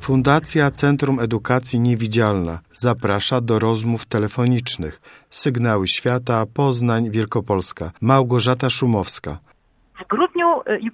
Fundacja Centrum Edukacji Niewidzialna zaprasza do rozmów telefonicznych. Sygnały Świata, Poznań, Wielkopolska. Małgorzata Szumowska. W grudniu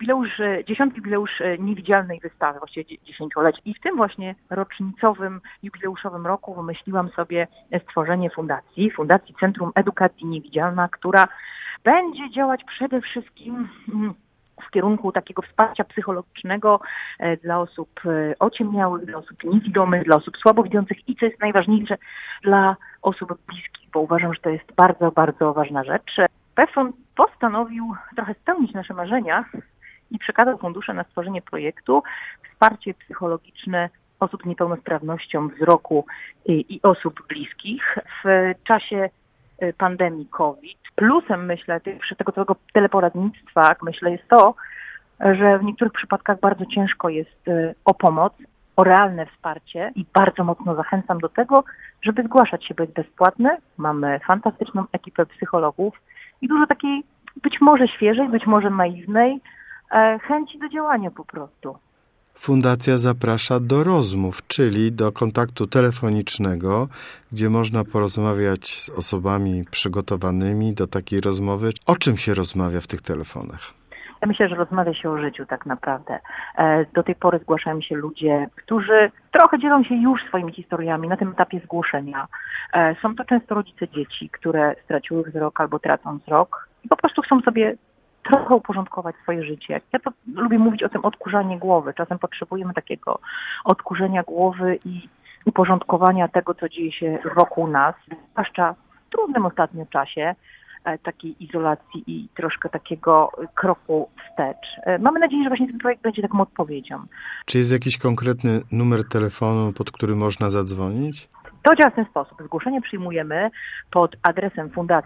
10. jubileusz niewidzialnej wystawy, właściwie 10-lecie. I w tym właśnie rocznicowym, jubileuszowym roku wymyśliłam sobie stworzenie Fundacji Centrum Edukacji Niewidzialna, która będzie działać przede wszystkim w kierunku takiego wsparcia psychologicznego dla osób ociemniałych, dla osób niewidomych, dla osób słabowidzących i co jest najważniejsze, dla osób bliskich, bo uważam, że to jest bardzo, bardzo ważna rzecz. PFON postanowił trochę spełnić nasze marzenia i przekazał fundusze na stworzenie projektu wsparcie psychologiczne osób z niepełnosprawnością wzroku i osób bliskich w czasie pandemii COVID. Plusem, myślę, tego całego teleporadnictwa, jak myślę, jest to, że w niektórych przypadkach bardzo ciężko jest o pomoc, o realne wsparcie i bardzo mocno zachęcam do tego, żeby zgłaszać się, bo jest bezpłatne. Mamy fantastyczną ekipę psychologów i dużo takiej być może świeżej, być może naiwnej chęci do działania po prostu. Fundacja zaprasza do rozmów, czyli do kontaktu telefonicznego, gdzie można porozmawiać z osobami przygotowanymi do takiej rozmowy. O czym się rozmawia w tych telefonach? Ja myślę, że rozmawia się o życiu tak naprawdę. Do tej pory zgłaszają się ludzie, którzy trochę dzielą się już swoimi historiami na tym etapie zgłoszenia. Są to często rodzice dzieci, które straciły wzrok albo tracą wzrok i po prostu chcą sobie trochę uporządkować swoje życie. Ja to lubię mówić o tym odkurzaniu głowy. Czasem potrzebujemy takiego odkurzenia głowy i uporządkowania tego, co dzieje się wokół nas, zwłaszcza w trudnym ostatnio czasie, takiej izolacji i troszkę takiego kroku wstecz. Mamy nadzieję, że właśnie ten projekt będzie taką odpowiedzią. Czy jest jakiś konkretny numer telefonu, pod który można zadzwonić? To działa w ten sposób. Zgłoszenie przyjmujemy pod adresem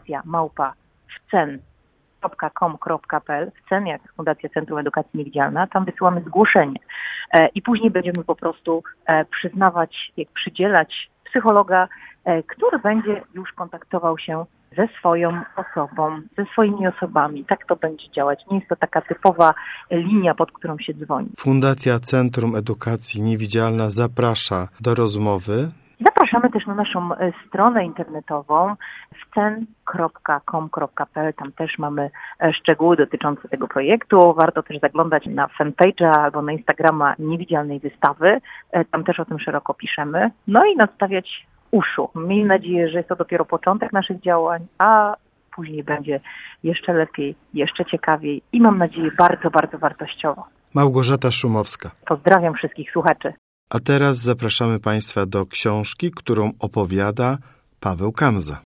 fundacja@wcen.com.pl, wcen jak Fundacja Centrum Edukacji Niewidzialna, tam wysyłamy zgłoszenie i później będziemy po prostu przydzielać psychologa, który będzie już kontaktował się ze swoją osobą, ze swoimi osobami. Tak to będzie działać. Nie jest to taka typowa linia, pod którą się dzwoni. Fundacja Centrum Edukacji Niewidzialna zaprasza do rozmowy. Zapraszamy też na naszą stronę internetową wcen.com.pl. Tam też mamy szczegóły dotyczące tego projektu. Warto też zaglądać na fanpage'a albo na Instagrama Niewidzialnej Wystawy. Tam też o tym szeroko piszemy. No i nadstawiać uszu. Miejmy nadzieję, że jest to dopiero początek naszych działań, a później będzie jeszcze lepiej, jeszcze ciekawiej i mam nadzieję bardzo, bardzo wartościowo. Małgorzata Szumowska. Pozdrawiam wszystkich słuchaczy. A teraz zapraszamy Państwa do książki, którą opowiada Paweł Kamza.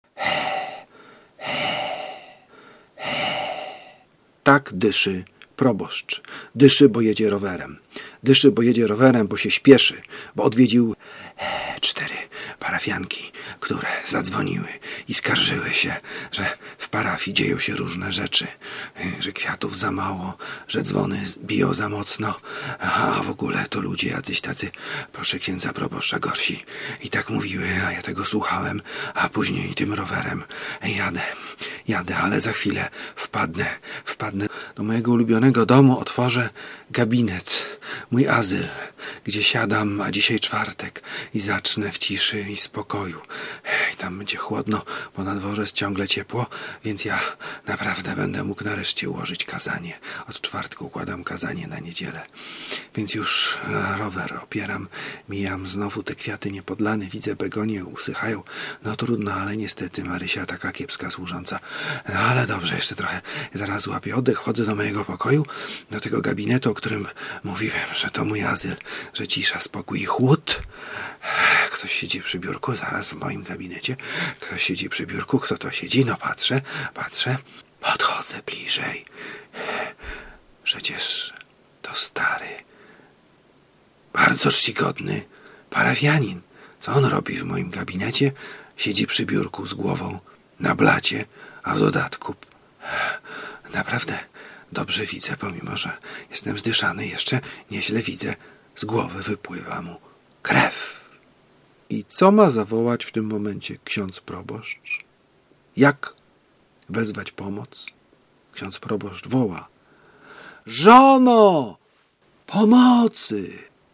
Tak dyszy proboszcz. Dyszy, bo jedzie rowerem. Dyszy, bo jedzie rowerem, bo się śpieszy, bo odwiedził 4 parafianki, które zadzwoniły i skarżyły się, że w parafii dzieją się różne rzeczy, że kwiatów za mało, że dzwony biją za mocno, a w ogóle to ludzie jacyś tacy, proszę księdza proboszcza, gorsi. I tak mówiły, a ja tego słuchałem, a później tym rowerem jadę, ale za chwilę wpadnę do mojego ulubionego domu, otworzę gabinet, mój azyl, gdzie siadam, a dzisiaj czwartek i zacznę w ciszy i spokoju. I tam będzie chłodno, bo na dworze jest ciągle ciepło, więc ja naprawdę będę mógł nareszcie ułożyć kazanie. Od czwartku układam kazanie na niedzielę. Więc już rower opieram, mijam znowu te kwiaty niepodlane, widzę begonie, usychają. No trudno, ale niestety Marysia taka kiepska służąca. No ale dobrze, jeszcze trochę. Zaraz złapię oddech, chodzę do mojego pokoju, do tego gabinetu, o którym mówiłem, że to mój azyl, że cisza, spokój i chłód. Ktoś siedzi przy biurku, zaraz w moim gabinecie. Ktoś siedzi przy biurku, kto to siedzi? No patrzę. Podchodzę bliżej. Przecież to stary, bardzo czcigodny parafianin. Co on robi w moim gabinecie? Siedzi przy biurku z głową na blacie, a w dodatku naprawdę dobrze widzę, pomimo że jestem zdyszany, jeszcze nieźle widzę. Z głowy wypływa mu krew. I co ma zawołać w tym momencie ksiądz proboszcz? Jak wezwać pomoc? Ksiądz proboszcz woła: żono, pomocy!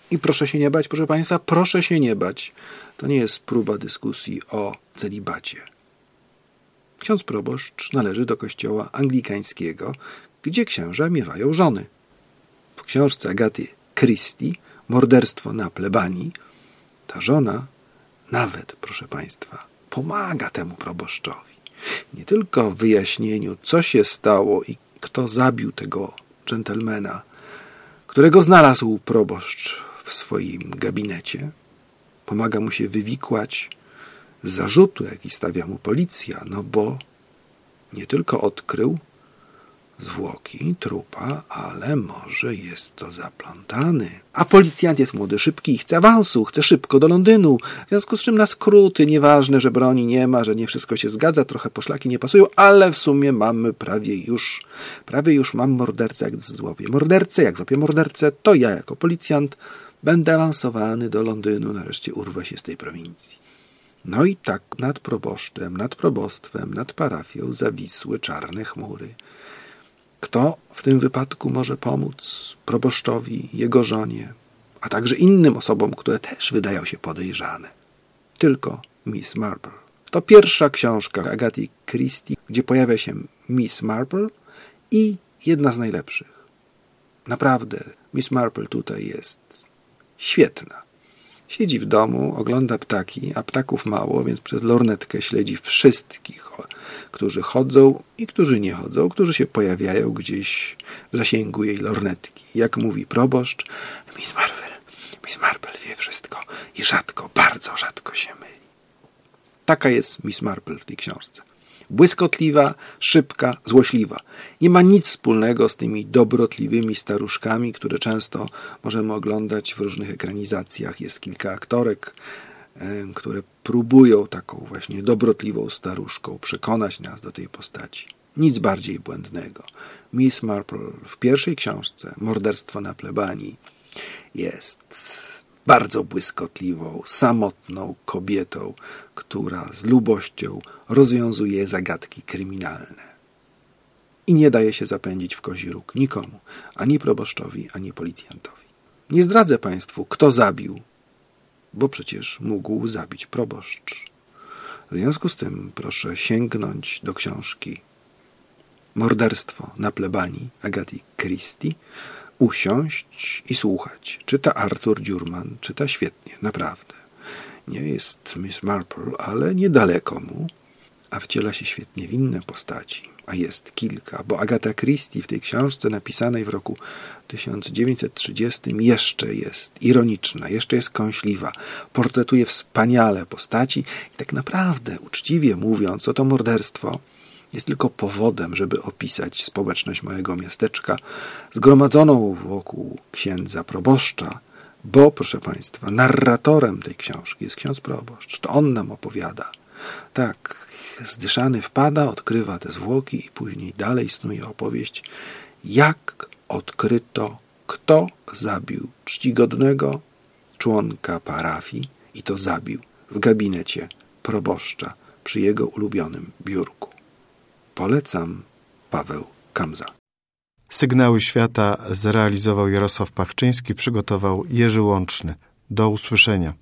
I proszę się nie bać, proszę Państwa, proszę się nie bać. To nie jest próba dyskusji o celibacie. Ksiądz proboszcz należy do kościoła anglikańskiego, gdzie księża miewają żony. W książce Agaty Christie Morderstwo na plebanii ta żona nawet, proszę Państwa, pomaga temu proboszczowi. Nie tylko w wyjaśnieniu, co się stało i kto zabił tego dżentelmena, którego znalazł proboszcz w swoim gabinecie. Pomaga mu się wywikłać z zarzutu, jaki stawia mu policja, no bo nie tylko odkrył zwłoki trupa, ale może jest to zaplątany. A policjant jest młody, szybki i chce awansu, chce szybko do Londynu. W związku z czym na skróty, nieważne, że broni nie ma, że nie wszystko się zgadza, trochę poszlaki nie pasują, ale w sumie mamy prawie już mam mordercę, jak złapię mordercę, to ja jako policjant będę awansowany do Londynu, nareszcie urwę się z tej prowincji. No i tak nad proboszczem, nad probostwem, nad parafią zawisły czarne chmury. Kto w tym wypadku może pomóc proboszczowi, jego żonie, a także innym osobom, które też wydają się podejrzane? Tylko Miss Marple. To pierwsza książka Agaty Christie, gdzie pojawia się Miss Marple i jedna z najlepszych. Naprawdę, Miss Marple tutaj jest świetna. Siedzi w domu, ogląda ptaki, a ptaków mało, więc przez lornetkę śledzi wszystkich, którzy chodzą i którzy nie chodzą, którzy się pojawiają gdzieś w zasięgu jej lornetki. Jak mówi proboszcz, Miss Marple wie wszystko i rzadko, bardzo rzadko się myli. Taka jest Miss Marple w tej książce. Błyskotliwa, szybka, złośliwa. Nie ma nic wspólnego z tymi dobrotliwymi staruszkami, które często możemy oglądać w różnych ekranizacjach. Jest kilka aktorek, które próbują taką właśnie dobrotliwą staruszką przekonać nas do tej postaci. Nic bardziej błędnego. Miss Marple w pierwszej książce, Morderstwo na plebanii, jest bardzo błyskotliwą, samotną kobietą, która z lubością rozwiązuje zagadki kryminalne. I nie daje się zapędzić w kozi róg nikomu, ani proboszczowi, ani policjantowi. Nie zdradzę Państwu, kto zabił, bo przecież mógł zabić proboszcz. W związku z tym proszę sięgnąć do książki Morderstwo na plebanii Agaty Christie, usiąść i słuchać. Czyta Arthur Dziurman, czyta świetnie, naprawdę. Nie jest Miss Marple, ale niedaleko mu, a wciela się świetnie w inne postaci. A jest kilka, bo Agata Christie w tej książce napisanej w roku 1930 jeszcze jest ironiczna, jeszcze jest kąśliwa, portretuje wspaniale postaci i tak naprawdę, uczciwie mówiąc, to morderstwo jest tylko powodem, żeby opisać społeczność małego miasteczka zgromadzoną wokół księdza proboszcza, bo, proszę Państwa, narratorem tej książki jest ksiądz proboszcz. To on nam opowiada. Tak, zdyszany wpada, odkrywa te zwłoki i później dalej snuje opowieść, jak odkryto, kto zabił czcigodnego członka parafii i to zabił w gabinecie proboszcza przy jego ulubionym biurku. Polecam, Paweł Kamza. Sygnały świata zrealizował Jarosław Pachczyński, przygotował Jerzy Łączny. Do usłyszenia.